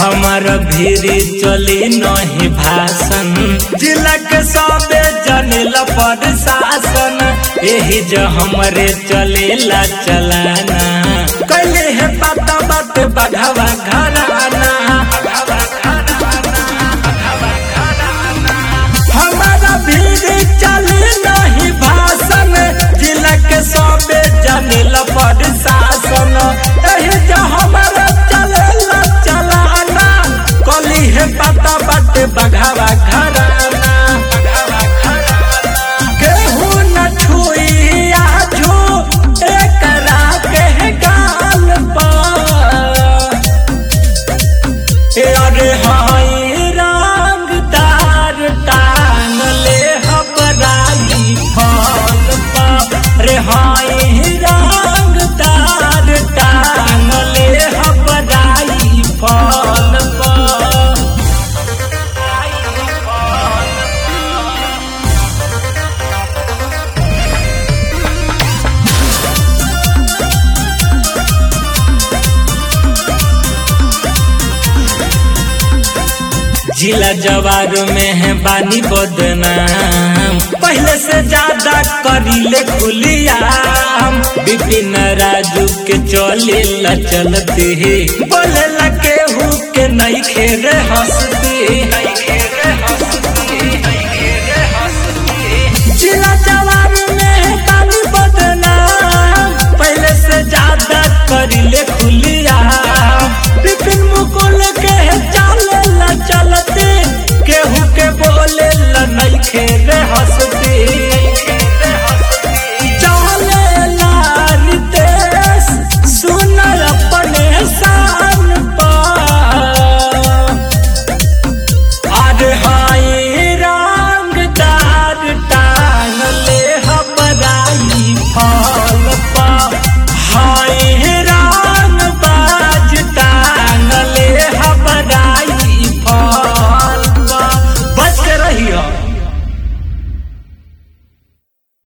हमार भीरी चली नहीं भाषण जिला के सबे जनिला प्रशासन यही जो हमरे चलेला चलाना कैले है पता बात बढ़ावा घराना हमारा भीरी चली नहीं भाषण जिला के सबे जनिला प्रशासन यही जो हमारा चलेला चलाना कली है पता बात बढ़ावा घराना गेहूं न छुई आजू एकरा के गाल पर अरे हाय रंगदार टांग ले हबराई फल पर रे हाय रंगदार टांग ले हबराई फल पर जिला जवार में है बानी बदनाम पहले से ज्यादा करीले खुलियाम विपिन राजू के चले ला चलते बोले ला केहू के नहीं खेरे हंसते जिला जवार में है बानी बदनाम पहले से ज्यादा करीले खुलियाम विपिन मुकुल के चले ला चलते केहू के बोले ला नहीं खेरे हंसते चले ला रितेश सुन अपने शान पर अरे